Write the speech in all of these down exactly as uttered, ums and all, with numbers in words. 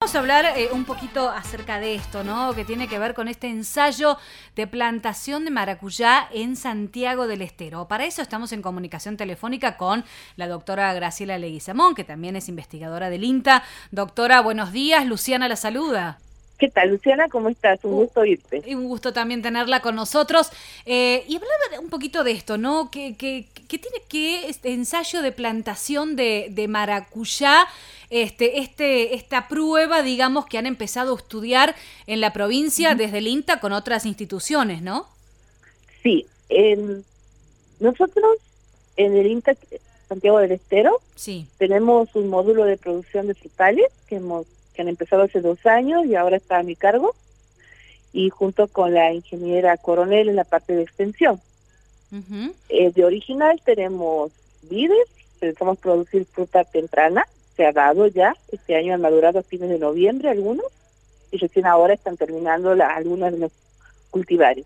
vamos a hablar eh, un poquito acerca de esto, ¿no? Que tiene que ver con este ensayo de plantación de maracuyá en Santiago del Estero. Para eso estamos en comunicación telefónica con la doctora Graciela Leguizamón, que también es investigadora del INTA. Doctora, buenos días. Luciana la saluda. ¿Qué tal, Luciana? ¿Cómo estás? Un gusto oírte. Y un gusto también tenerla con nosotros. Eh, y hablaba un poquito de esto, ¿no? ¿Qué que, que tiene que este ensayo de plantación de, de maracuyá, este, este, esta prueba, digamos, que han empezado a estudiar en la provincia uh-huh. desde el INTA con otras instituciones, ¿no? Sí. Eh, nosotros en el INTA Santiago del Estero sí. tenemos un módulo de producción de frutales que hemos que han empezado hace dos años y ahora está a mi cargo, y junto con la ingeniera Coronel en la parte de extensión. Uh-huh. Eh, de original tenemos vides, pensamos producir fruta temprana, se ha dado ya, este año han madurado a fines de noviembre algunos, y recién ahora están terminando la, algunas de los cultivares.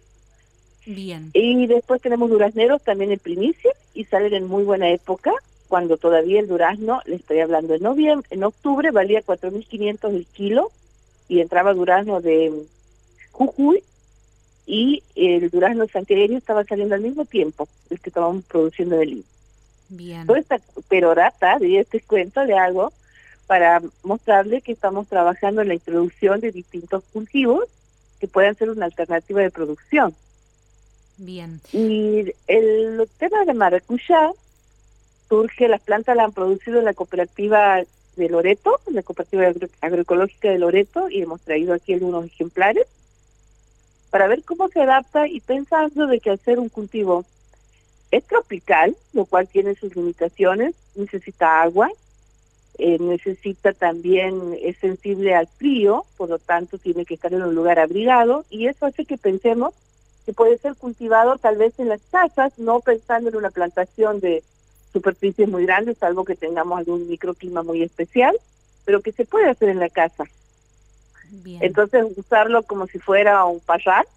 Bien. Y después tenemos durazneros también en primicia, y salen en muy buena época, cuando todavía el durazno, le estoy hablando en noviembre, en octubre valía cuatro mil quinientos el kilo, y entraba durazno de Jujuy, y el durazno santiagueño estaba saliendo al mismo tiempo, el que estábamos produciendo en el I N A. Bien. Toda esta perorata de este cuento le hago para mostrarle que estamos trabajando en la introducción de distintos cultivos que puedan ser una alternativa de producción. Bien. Y el tema de maracuyá surge, las plantas las han producido en la cooperativa de Loreto, la cooperativa agro agroecológica de Loreto, y hemos traído aquí algunos ejemplares para ver cómo se adapta, y pensando de que al ser un cultivo es tropical, lo cual tiene sus limitaciones, necesita agua, eh, necesita también, es sensible al frío, por lo tanto tiene que estar en un lugar abrigado, y eso hace que pensemos que puede ser cultivado tal vez en las casas, no pensando en una plantación de superficies muy grandes, salvo que tengamos algún microclima muy especial, pero que se puede hacer en la casa. Bien. Entonces, usarlo como si fuera un parral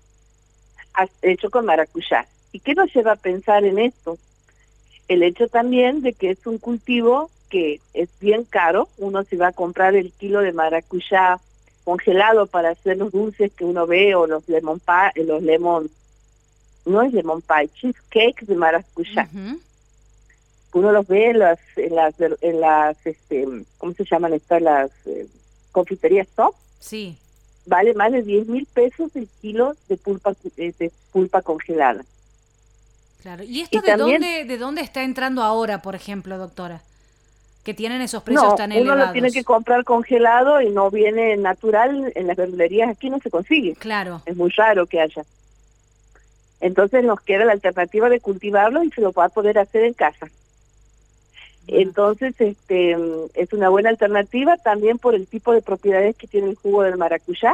hecho con maracuyá. ¿Y qué nos lleva a pensar en esto? El hecho también de que es un cultivo que es bien caro. Uno se va a comprar el kilo de maracuyá congelado para hacer los dulces que uno ve, o los lemon pie, los lemon, no es lemon pie, cheesecake de maracuyá. Uh-huh. Uno los ve en las, en las, en las este, ¿cómo se llaman estas? Las eh, confiterías top. Sí. Vale más de diez mil pesos el kilo de pulpa de pulpa congelada. Claro. ¿Y esto y de también, dónde de dónde está entrando ahora, por ejemplo, doctora? Que tienen esos precios no, tan uno elevados. lo tiene que comprar congelado y no viene natural, en las verdulerías aquí no se consigue. Claro. Es muy raro que haya. Entonces nos queda la alternativa de cultivarlo y se lo va a poder hacer en casa. Entonces, este es una buena alternativa también por el tipo de propiedades que tiene el jugo del maracuyá.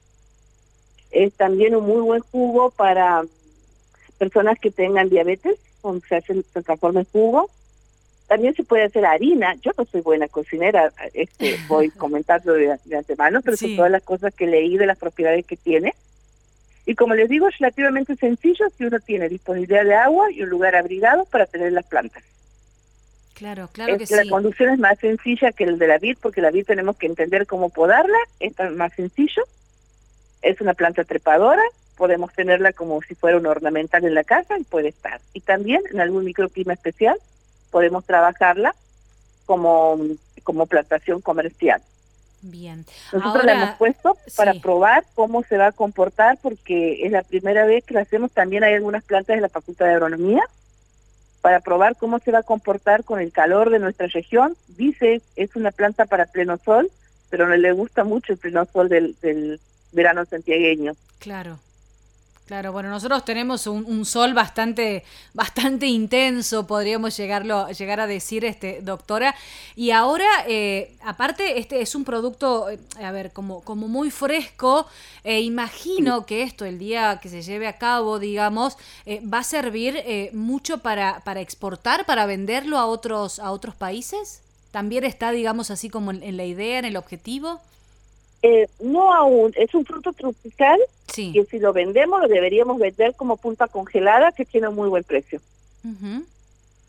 Es también un muy buen jugo para personas que tengan diabetes, donde se, hace, se transforma en jugo. También se puede hacer harina. Yo no soy buena cocinera, este voy comentando de, de antemano, pero sí. son todas las cosas que leí de las propiedades que tiene. Y como les digo, es relativamente sencillo si uno tiene disponibilidad de agua y un lugar abrigado para tener las plantas. Claro, claro es, que la sí. conducción es más sencilla que el de la vid, porque la vid tenemos que entender cómo podarla, esta es más sencillo, es una planta trepadora, podemos tenerla como si fuera un ornamental en la casa y puede estar. Y también en algún microclima especial podemos trabajarla como, como plantación comercial. Bien. Nosotros Ahora, la hemos puesto para sí. probar cómo se va a comportar, porque es la primera vez que la hacemos. También hay algunas plantas de la Facultad de Agronomía, para probar cómo se va a comportar con el calor de nuestra región. Dice, es una planta para pleno sol, pero no le gusta mucho el pleno sol del, del verano santiagueño. Claro. Claro, bueno, nosotros tenemos un, un sol bastante, bastante intenso, podríamos llegarlo, llegar a decir, este, doctora. Y ahora, eh, aparte, este es un producto, eh, a ver, como, como muy fresco. Eh, imagino Sí. que esto, el día que se lleve a cabo, digamos, eh, va a servir eh, mucho para, para exportar, para venderlo a otros, a otros países. ¿También está, digamos, así como en, en la idea, en el objetivo? Eh, no aún, es un fruto tropical, sí. que si lo vendemos lo deberíamos vender como pulpa congelada, que tiene un muy buen precio. Uh-huh.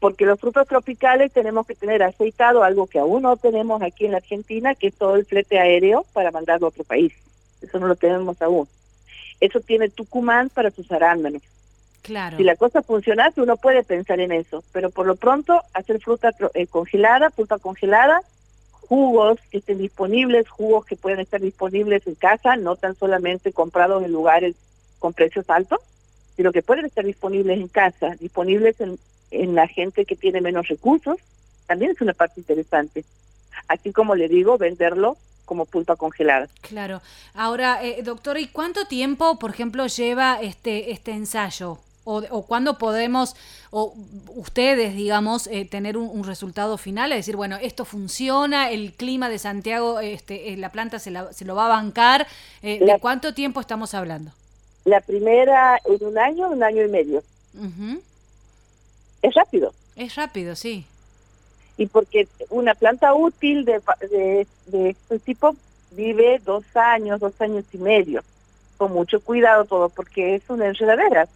porque los frutos tropicales tenemos que tener aceitado, algo que aún no tenemos aquí en la Argentina, que es todo el flete aéreo para mandarlo a otro país. Eso no lo tenemos aún. Eso tiene Tucumán para sus arándanos. Claro. Si la cosa funcionase, uno puede pensar en eso, pero por lo pronto hacer fruta eh, congelada, fruta congelada, jugos que estén disponibles, jugos que pueden estar disponibles en casa, no tan solamente comprados en lugares con precios altos, sino que pueden estar disponibles en casa, disponibles en, en la gente que tiene menos recursos, también es una parte interesante. Así como le digo, venderlo como pulpa congelada. Claro. Ahora, eh, doctora, ¿y cuánto tiempo, por ejemplo, lleva este este ensayo? O, o cuándo podemos, o ustedes, digamos, eh, tener un, un resultado final, es decir, bueno, esto funciona, el clima de Santiago, este, eh, la planta se, la, se lo va a bancar, eh, La, ¿de cuánto tiempo estamos hablando? La primera en un año, un año y medio. Uh-huh. Es rápido. Es rápido, sí. Y porque una planta útil de, de, de este tipo vive dos años, dos años y medio, con mucho cuidado todo, porque es una enredadera.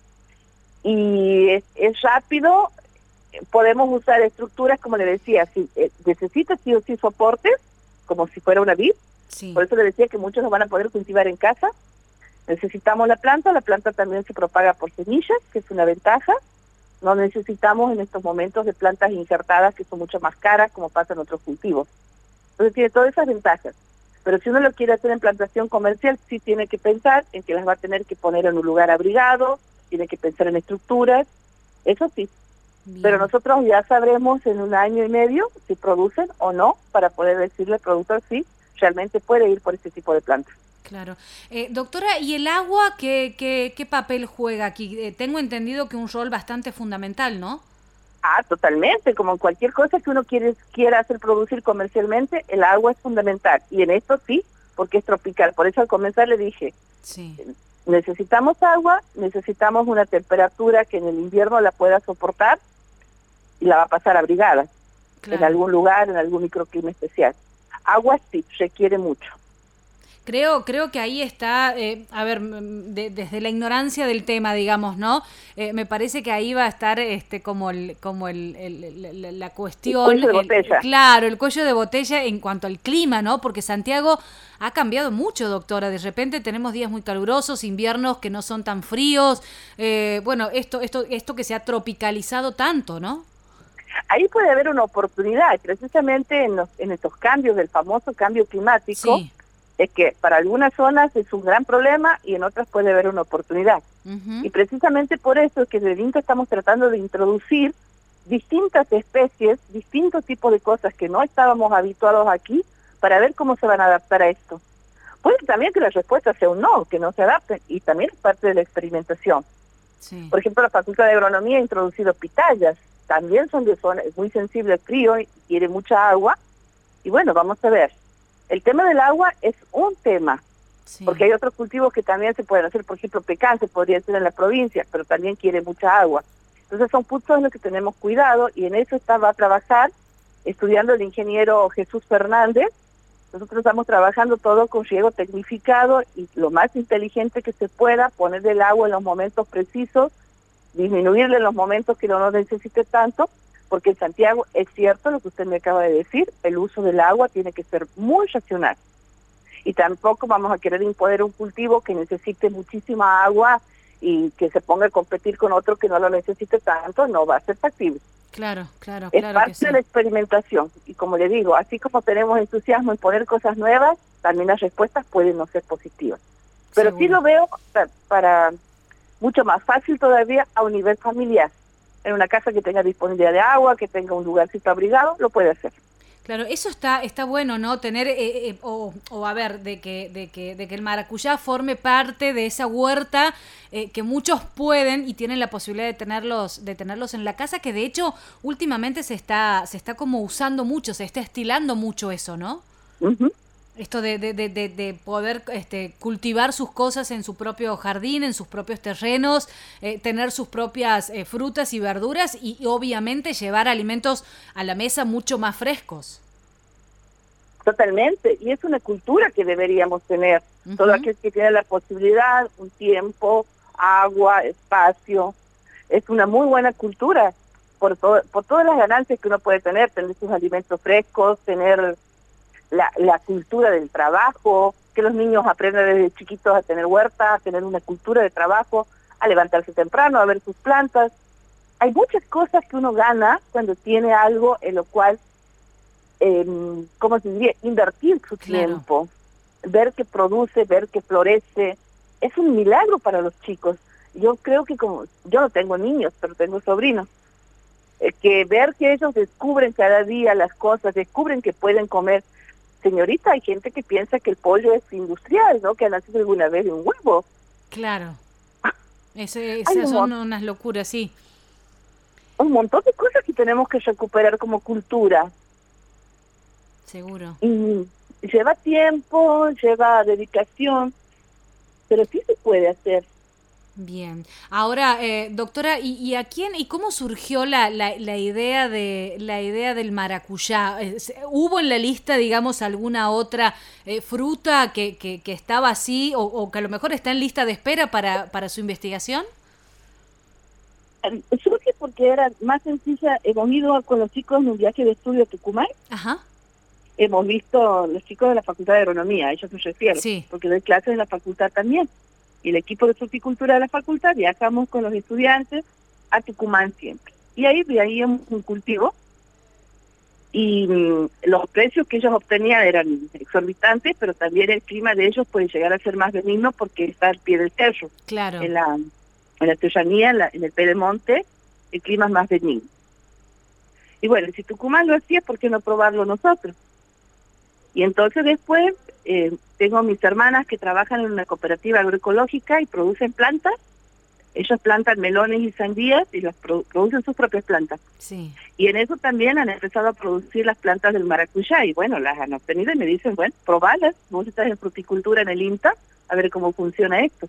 Y es, es rápido, podemos usar estructuras, como le decía, si eh, necesita sí o sí soportes, como si fuera una vid, sí. Por eso le decía que muchos lo van a poder cultivar en casa. Necesitamos la planta, la planta también se propaga por semillas, que es una ventaja. No necesitamos en estos momentos de plantas injertadas, que son mucho más caras, como pasa en otros cultivos. Entonces tiene todas esas ventajas. Pero si uno lo quiere hacer en plantación comercial, sí tiene que pensar en que las va a tener que poner en un lugar abrigado, tiene que pensar en estructuras, eso sí. Bien. Pero nosotros ya sabremos en un año y medio si producen o no, para poder decirle al productor si realmente puede ir por este tipo de plantas. Claro. Eh, doctora, ¿y el agua qué, qué, qué papel juega aquí? Eh, tengo entendido que un rol bastante fundamental, ¿no? Ah, totalmente. Como en cualquier cosa que uno quiere, quiera hacer producir comercialmente, el agua es fundamental. Y en esto sí, porque es tropical. Por eso al comenzar le dije, sí. necesitamos agua, necesitamos una temperatura que en el invierno la pueda soportar y la va a pasar abrigada, claro, en algún lugar, en algún microclima especial. Agua sí, requiere mucho. Creo, creo que ahí está, eh, a ver, de, desde la ignorancia del tema, digamos, ¿no? Eh, me parece que ahí va a estar este como el, como el, el, el la cuestión. El cuello de botella. El, claro, el cuello de botella en cuanto al clima, ¿no? Porque Santiago ha cambiado mucho, doctora. De repente tenemos días muy calurosos, inviernos que no son tan fríos. Eh, bueno, esto, esto, esto que se ha tropicalizado tanto, ¿no? Ahí puede haber una oportunidad, precisamente en, los, en estos cambios del famoso cambio climático. Sí. Es que para algunas zonas es un gran problema y en otras puede haber una oportunidad. Uh-huh. Y precisamente por eso es que desde INTA estamos tratando de introducir distintas especies, distintos tipos de cosas que no estábamos habituados aquí, para ver cómo se van a adaptar a esto. Puede también que la respuesta sea un no, que no se adapten, y también es parte de la experimentación. Sí. Por ejemplo, la Facultad de Agronomía ha introducido pitayas, también son de zona muy sensible al frío y quiere mucha agua, y bueno, vamos a ver. El tema del agua es un tema, sí, porque hay otros cultivos que también se pueden hacer, por ejemplo, pecante podría ser en la provincia, pero también quiere mucha agua. Entonces son puntos en los que tenemos cuidado y en eso está, va a trabajar estudiando el ingeniero Jesús Fernández. Nosotros estamos trabajando todo con riego tecnificado y lo más inteligente que se pueda, ponerle el agua en los momentos precisos, disminuirle en los momentos que no lo necesite tanto, porque en Santiago es cierto lo que usted me acaba de decir, el uso del agua tiene que ser muy racional. Y tampoco vamos a querer imponer un cultivo que necesite muchísima agua y que se ponga a competir con otro que no lo necesite tanto, no va a ser factible. Claro, claro, es claro. parte que sí. de la experimentación. Y como le digo, así como tenemos entusiasmo en poner cosas nuevas, también las respuestas pueden no ser positivas. Pero Seguro. Sí lo veo para, para mucho más fácil todavía a un nivel familiar. En una casa que tenga disponibilidad de agua, que tenga un lugarcito abrigado, lo puede hacer. Claro, eso está está bueno, ¿no? Tener, eh, eh, o, o a ver, de que, de, que, de que el maracuyá forme parte de esa huerta eh, que muchos pueden y tienen la posibilidad de tenerlos de tenerlos en la casa, que de hecho últimamente se está se está como usando mucho, se está estilando mucho eso, ¿no? Uh-huh. Esto de, de, de, de poder este, cultivar sus cosas en su propio jardín, en sus propios terrenos, eh, tener sus propias eh, frutas y verduras y, y obviamente llevar alimentos a la mesa mucho más frescos. Totalmente, y es una cultura que deberíamos tener. Uh-huh. Todo aquel que tiene la posibilidad, un tiempo, agua, espacio, es una muy buena cultura por, todo, por todas las ganancias que uno puede tener, tener sus alimentos frescos, tener la, la cultura del trabajo, que los niños aprendan desde chiquitos a tener huerta, a tener una cultura de trabajo, a levantarse temprano, a ver sus plantas. Hay muchas cosas que uno gana cuando tiene algo en lo cual, eh, ¿cómo se diría?, invertir su Claro. tiempo, ver que produce, ver que florece. Es un milagro para los chicos. Yo creo que como, yo no tengo niños, pero tengo sobrinos, eh, que ver que ellos descubren cada día las cosas, descubren que pueden comer. Señorita, hay gente que piensa que el pollo es industrial, ¿no?, que ha nacido alguna vez de un huevo. Claro. Ese, Hay esas un, son mon- unas locuras, sí. un montón de cosas que tenemos que recuperar como cultura. Seguro. Y lleva tiempo, lleva dedicación, pero sí se puede hacer. Bien. Ahora, eh, doctora, ¿y, y a quién y cómo surgió la, la, la idea de la idea del maracuyá? Eh, se- ¿Hubo en la lista, digamos, alguna otra eh, fruta que, que, que estaba así o, o que a lo mejor está en lista de espera para, para su investigación? Eh, Surge porque era más sencilla. Hemos ido con los chicos en un viaje de estudio a Tucumán. Ajá. Hemos visto los chicos de la Facultad de Agronomía, a ellos me refiero, Sí. porque doy clases en la facultad también. Y el equipo de fruticultura de la facultad viajamos con los estudiantes a Tucumán siempre. Y ahí veíamos un cultivo y mm, los precios que ellos obtenían eran exorbitantes, pero también el clima de ellos puede llegar a ser más benigno porque está al pie del cerro. Claro. En la, en la serranía, en, la, en el pedemonte, el clima es más benigno. Y bueno, si Tucumán lo hacía, ¿por qué no probarlo nosotros? Y entonces después eh, tengo mis hermanas que trabajan en una cooperativa agroecológica y producen plantas. Ellos plantan melones y sandías y las produ- producen sus propias plantas. Sí. Y en eso también han empezado a producir las plantas del maracuyá. Y bueno, las han obtenido y me dicen, bueno, probalas. Vos estás en fruticultura en el INTA, a ver cómo funciona esto.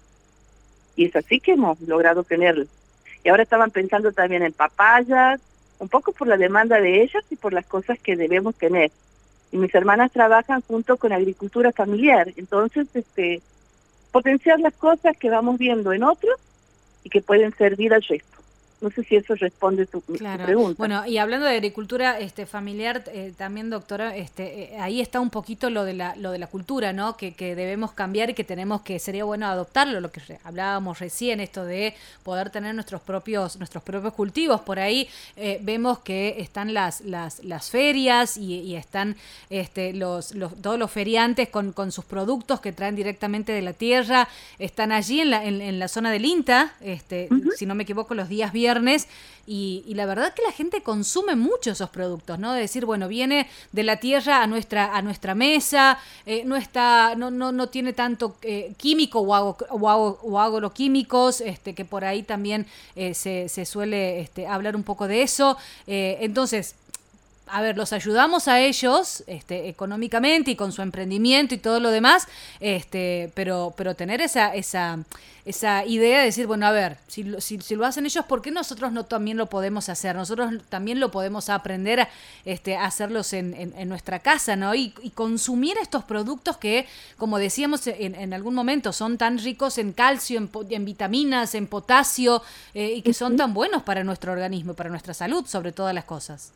Y es así que hemos logrado tenerlo. Y ahora estaban pensando también en papayas, un poco por la demanda de ellas y por las cosas que debemos tener. Y mis hermanas trabajan junto con agricultura familiar, entonces este potenciar las cosas que vamos viendo en otros y que pueden servir al resto. No sé si eso responde tu, tu Claro. pregunta. Bueno, y hablando de agricultura este, familiar, eh, también, doctora, este, eh, ahí está un poquito lo de la, lo de la cultura, ¿no? Que, que debemos cambiar y que tenemos que, sería bueno adoptarlo, lo que re- hablábamos recién, esto de poder tener nuestros propios, nuestros propios cultivos. Por ahí eh, vemos que están las, las, las ferias y, y están este, los, los, todos los feriantes con, con sus productos que traen directamente de la tierra, están allí en la, en, en la zona del INTA, este, Ujú. si no me equivoco, los días viernes. Y, y la verdad que la gente consume mucho esos productos, ¿no? De decir, bueno, viene de la tierra a nuestra a nuestra mesa, eh, no está, no, no, no tiene tanto eh, químico o, ago, o, ago, o agroquímicos, este, que por ahí también eh, se, se suele este, hablar un poco de eso. Eh, entonces, a ver, los ayudamos a ellos este, económicamente y con su emprendimiento y todo lo demás, este, pero, pero tener esa, esa, esa idea de decir, bueno, a ver, si, lo- si, si lo hacen ellos, ¿por qué nosotros no también lo podemos hacer? Nosotros también lo podemos aprender a, este, a hacerlos en, en, en nuestra casa, ¿no? Y, y consumir estos productos que, como decíamos en, en algún momento, son tan ricos en calcio, en, po- en vitaminas, en potasio, eh, y que son tan buenos para nuestro organismo, para nuestra salud, sobre todas las cosas.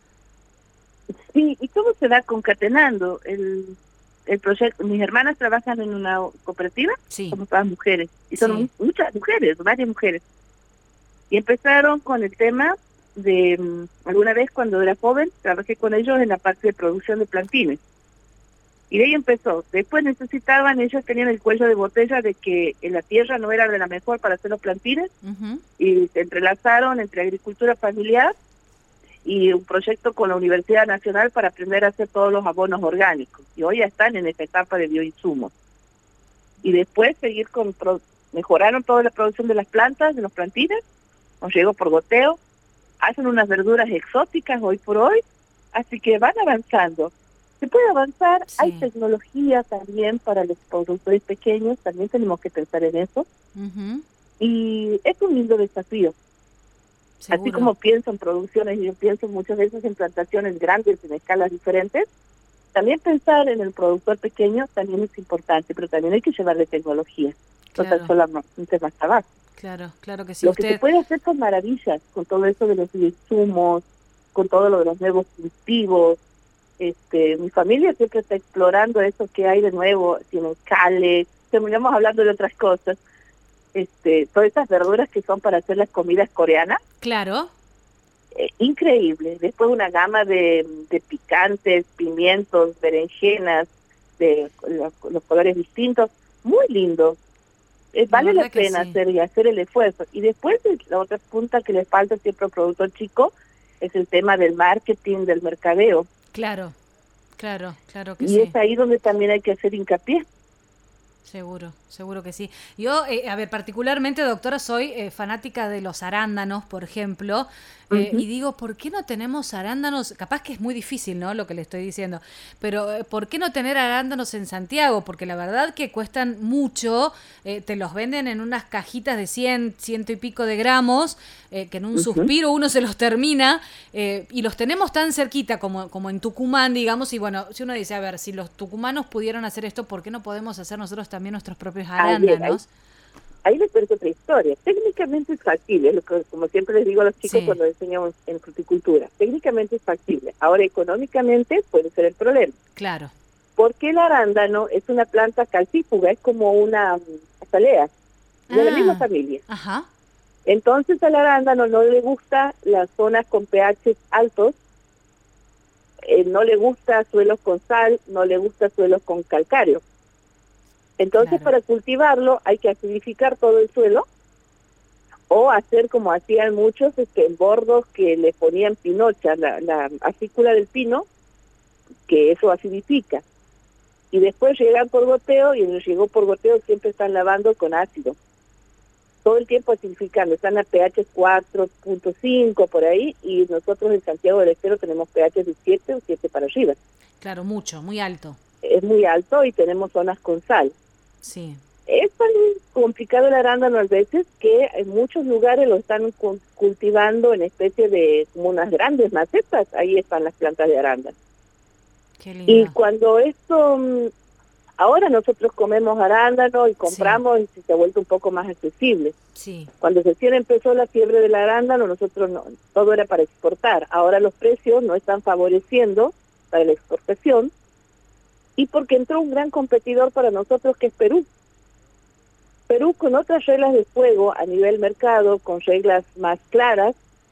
Sí, y todo se va concatenando. El, el proyecto, mis hermanas trabajan en una cooperativa, Sí. somos todas mujeres, y son Sí. mu- muchas mujeres, varias mujeres. Y empezaron con el tema de, mm, alguna vez cuando era joven, trabajé con ellos en la parte de producción de plantines. Y de ahí empezó. Después necesitaban, ellos tenían el cuello de botella de que en la tierra no era de la mejor para hacer los plantines, Ujú. y se entrelazaron entre agricultura familiar y un proyecto con la Universidad Nacional para aprender a hacer todos los abonos orgánicos. Y hoy ya están en esta etapa de bioinsumos. Y después seguir con, pro- mejoraron toda la producción de las plantas, de los plantines, nos llegó por goteo, hacen unas verduras exóticas hoy por hoy, así que van avanzando. Se puede avanzar, Sí. hay tecnología también para los productores pequeños, también tenemos que pensar en eso, Ujú. y es un lindo desafío. Seguro. Así como pienso en producciones, y yo pienso muchas veces en plantaciones grandes, en escalas diferentes, también pensar en el productor pequeño también es importante, pero también hay que llevarle tecnología, no Claro. tan solamente más trabajo. claro, claro que sí. Lo Usted... que se puede hacer son maravillas con todo eso de los insumos, con todo lo de los nuevos cultivos. Este, mi familia siempre está explorando eso que hay de nuevo, tienen cale, terminamos hablando de otras cosas. Este, todas esas verduras que son para hacer las comidas coreanas. Claro. Eh, increíble. Después una gama de, de picantes, pimientos, berenjenas, de los, los colores distintos, muy lindo. Eh, vale la pena sí. hacer y hacer el esfuerzo. Y después la otra punta que le falta siempre al productor chico es el tema del marketing, del mercadeo. Claro, claro, claro que y sí. Y es ahí donde también hay que hacer hincapié. Seguro, seguro que sí. Yo, eh, a ver, particularmente, doctora, soy eh, fanática de los arándanos, por ejemplo, eh, uh-huh. y digo, ¿por qué no tenemos arándanos? Capaz que es muy difícil, ¿no?, lo que le estoy diciendo, pero eh, ¿por qué no tener arándanos en Santiago? Porque la verdad que cuestan mucho, eh, te los venden en unas cajitas de cien, ciento y pico de gramos, eh, que en un uh-huh. suspiro uno se los termina, eh, y los tenemos tan cerquita como, como en Tucumán, digamos, y bueno, si uno dice, a ver, si los tucumanos pudieron hacer esto, ¿por qué no podemos hacer nosotros también? También nuestros propios arándanos. Ahí, ahí, ahí les cuento otra historia. Técnicamente es factible, lo que, como siempre les digo a los chicos sí. cuando enseñamos en fruticultura. Técnicamente es factible. Ahora, económicamente puede ser el problema. Claro. Porque el arándano es una planta calcífuga, es como una azalea, de ah, la misma familia. Ajá. Entonces al arándano no le gusta las zonas con pH altos, eh, no le gusta suelos con sal, no le gusta suelos con calcáreo. Entonces, claro. para cultivarlo hay que acidificar todo el suelo o hacer como hacían muchos este, bordos que le ponían pinocha, la, la acícula del pino, que eso acidifica. Y después llegan por goteo y en el llegó por goteo siempre están lavando con ácido. Todo el tiempo acidificando, están a pH cuatro punto cinco por ahí y nosotros en Santiago del Estero tenemos pH de siete o siete para arriba. Claro, mucho, muy alto. Es muy alto y tenemos zonas con sal. Sí. Es tan complicado el arándano a veces que en muchos lugares lo están cultivando en especie de como unas grandes macetas, ahí están las plantas de arándano. Qué lindo. Y cuando esto, ahora nosotros comemos arándano y compramos sí. y se ha vuelto un poco más accesible. Sí. Cuando recién empezó la fiebre del arándano, nosotros no, todo era para exportar. Ahora los precios no están favoreciendo para la exportación. Y porque entró un gran competidor para nosotros que es Perú. Perú con otras reglas de juego a nivel mercado, con reglas más claras,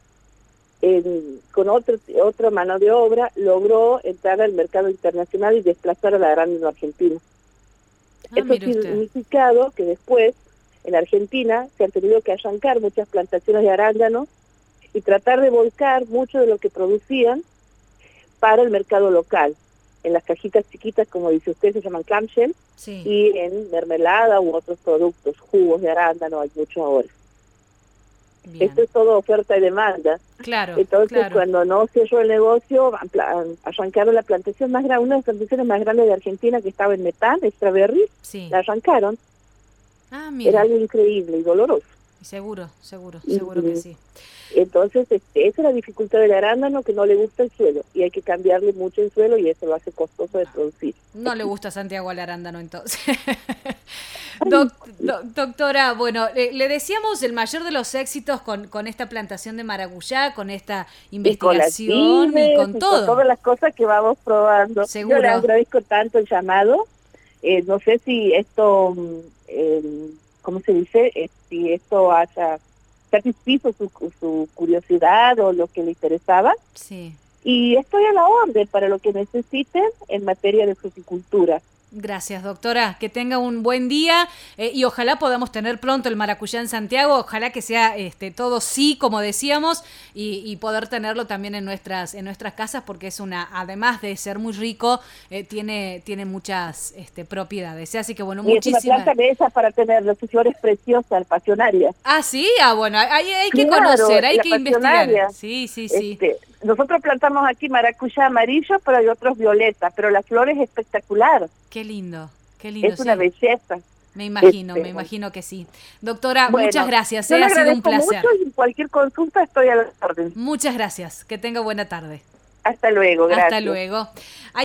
en, con otro, otra mano de obra, logró entrar al mercado internacional y desplazar al arándano argentino. Ah, Esto ha significado que después, en Argentina, se han tenido que arrancar muchas plantaciones de arándano y tratar de volcar mucho de lo que producían para el mercado local. En las cajitas chiquitas, como dice usted, se llaman clamshell, sí. y en mermelada u otros productos, jugos de arándano, hay mucho ahora. Bien. Esto es todo oferta y demanda. Claro, Entonces, claro. cuando no cerró el negocio, arrancaron la plantación más grande, una de las plantaciones más grandes de Argentina, que estaba en Metán, Extraberry, sí. la arrancaron. Ah, mira. Era algo increíble y doloroso. Seguro, seguro, seguro que sí. Entonces, este, esa es la dificultad del arándano, que no le gusta el suelo, y hay que cambiarle mucho el suelo, y eso lo hace costoso de producir. No le gusta a Santiago al arándano, entonces. Doc, do, doctora, bueno, le, le decíamos el mayor de los éxitos con, con esta plantación de maracuyá, con esta investigación y con, y con y todo. Con todas las cosas que vamos probando. Seguro. Yo le agradezco tanto el llamado. Eh, no sé si esto... Eh, ¿cómo se dice? Eh, si esto haya satisfizo su, su curiosidad o lo que le interesaba. Sí. Y estoy a la orden para lo que necesiten en materia de fruticultura. Gracias, doctora. Que tenga un buen día eh, y ojalá podamos tener pronto el maracuyá en Santiago. Ojalá que sea este todo sí, como decíamos, y, y poder tenerlo también en nuestras en nuestras casas, porque es una, además de ser muy rico, eh, tiene tiene muchas este, propiedades. Así que bueno, y muchísimas. Es una planta de esas para tener las flores preciosas, pasionarias. Ah, sí, ah, bueno, hay, hay que claro, conocer, hay que pasionaria. investigar. Sí, sí, sí. Este, nosotros plantamos aquí maracuyá amarillo, pero hay otros violetas, pero la flor es espectacular. Qué lindo, qué lindo. Es una sí. belleza. Me imagino, este, me imagino que sí. Doctora, bueno, muchas gracias, yo eh, le ha sido un placer. Mucho y cualquier consulta estoy a la orden. Muchas gracias, que tenga buena tarde. Hasta luego, gracias. Hasta luego.